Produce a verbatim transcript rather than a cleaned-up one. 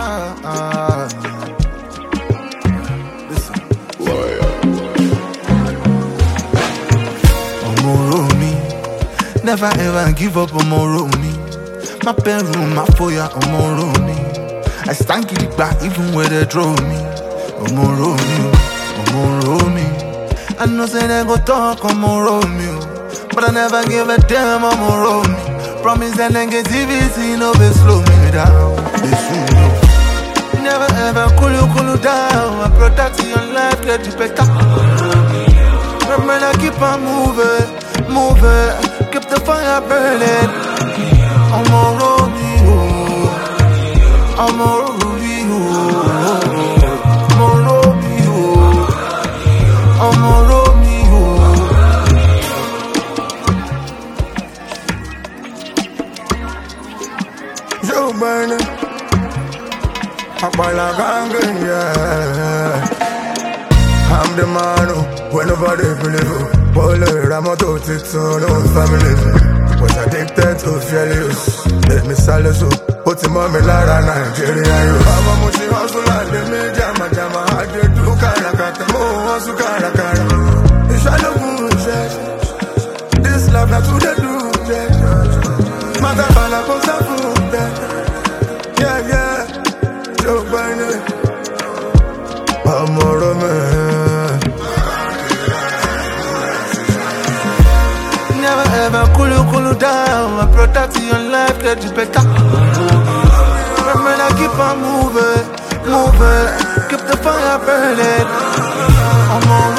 ah. Listen. Omoro mi, never ever give up, omoro mi. My bedroom, my foyer, omoro mi. I stand it back even when they throw me. Omoro mi, omoro mi. I know say they go talk, omoro mi, but I never give a damn, omoro mi. Promise that negativity no be slow me down. They soon know. Never ever cool you, cool you down. I protect your life, get you better. Remember, keep on moving, moving. Keep the fire burning. I'm a Romeo. I'm a Romeo. I'm a Romeo. I'm a Romeo. Joe Biden, Apala Gangan, yeah. I'm the man who nobody believe. Pole Ramoto Tito, no family. Was addicted to failures. Let me solace you. Put him on me, Lara, Nigeria. I'm a mushi hustle and the media, Majama. I did do Karakata, Mo, Sukarakara. You shall look good, this love, not to the do, Matapala, Posafu. Yeah, yeah, Joe Biden, I'm a Roman. Never ever cool you, cool you down. I protect your life, get you better. Remember, keep on moving, moving. Keep the fire burning. I'm a